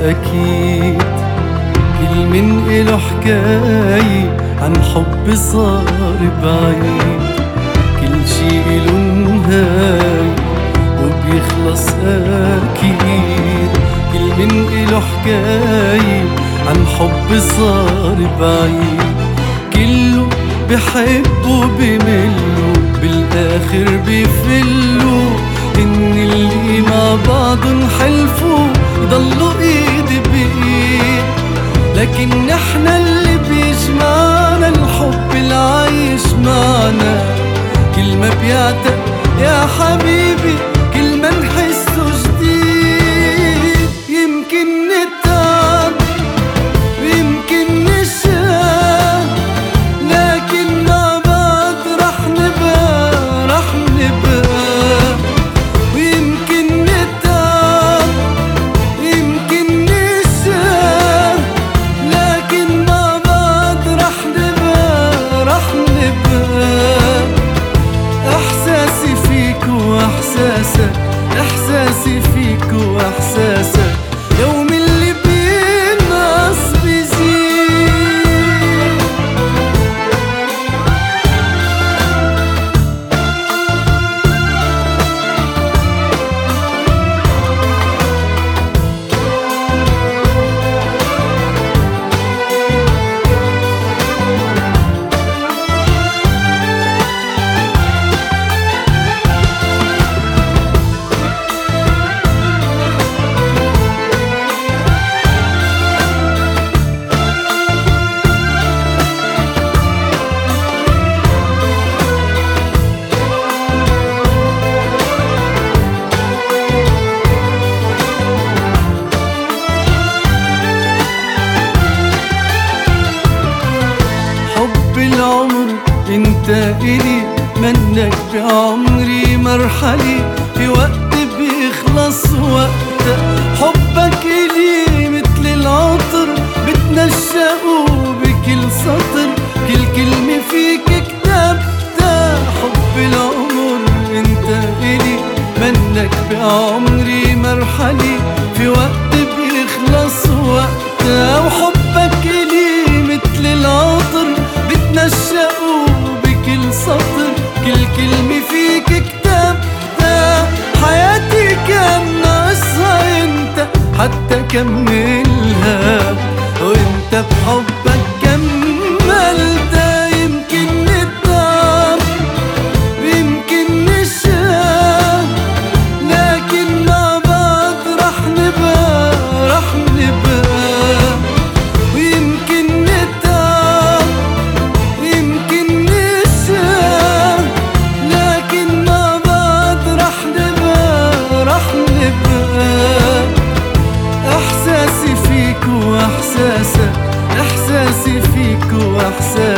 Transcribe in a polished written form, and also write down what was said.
أكيد. كل من إله حكاية عن حب صار بعيد، كل شي إله نهاية وبيخلص أكيد. كل من إله حكاية عن حب صار بعيد، كله بحب وبمله بالآخر بيفلوا. إن اللي مع بعضن حلفوا يضلوا إيد بإيد، لكن نحنا اللي بيجمعنا الحب العايش معنا. كل ما بيعتق يا حبيبي كل ما نحسه جديد. يمكن نتعب ويمكن نشاق، لكن مع بعض رح نبقى ويمكن نتعب ويمكن نشاق، لكن مع بعض رح نبقى إحساسي فيك وإحساسك، إحساسي فيك وإحساسك، يوم اللي بينقص بيزيد. العمر انت إلي، منك بعمري مرحلة، في وقت بيخلص وقتك. حبك إلي مثل العطر بتنشأ بكل سطر، كل كلمة فيك كتبتها. حب العمر انت إلي، منك بعمري مرحلة، في وقت بيخلص وقتها. وحبك إلي مثل العطر بتنشأوا بكل سطر، كل كلمة فيك كتبتها. حياتي كان ناقصها انت حتى كملها، وانت بحبك كملتها. يمكن نتعب ويمكن نشاق، لكن مع بعض رح نبقى ويمكن نتعب ويمكن نشاق، لكن مع بعض رح نبقى إحساسي فيك وإحساسك، إحساسي فيك وإحساسك.